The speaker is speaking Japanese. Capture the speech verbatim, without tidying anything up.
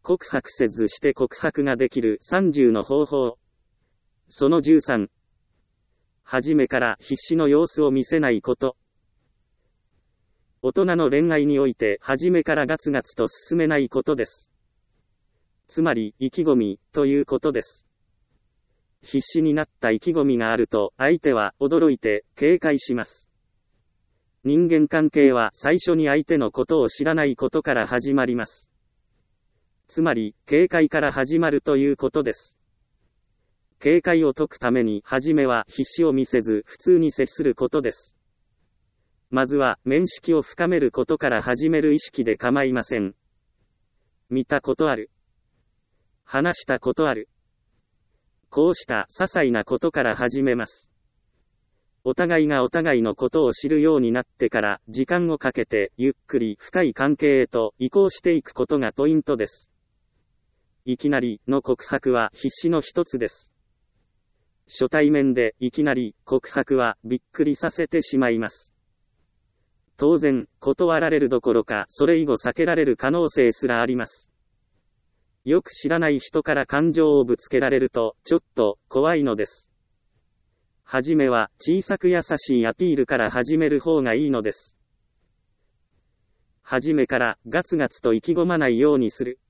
告白せずして告白ができるさんじゅうの方法。そのじゅうさん。はじめから必死の様子を見せないこと。大人の恋愛において、はじめからガツガツと進めないことです。つまり、意気込み、ということです。必死になった意気込みがあると、相手は驚いて、警戒します。人間関係は最初に相手のことを知らないことから始まります。つまり、警戒から始まるということです。警戒を解くために、はじめは必死を見せず、普通に接することです。まずは、面識を深めることから始める意識で構いません。見たことある。話したことある。こうした些細なことから始めます。お互いがお互いのことを知るようになってから、時間をかけて、ゆっくり深い関係へと移行していくことがポイントです。いきなりの告白は必至の一つです。初対面でいきなり告白はびっくりさせてしまいます。当然、断られるどころかそれ以後避けられる可能性すらあります。よく知らない人から感情をぶつけられると、ちょっと怖いのです。はじめは小さく優しいアピールから始める方がいいのです。はじめからガツガツと意気込まないようにする。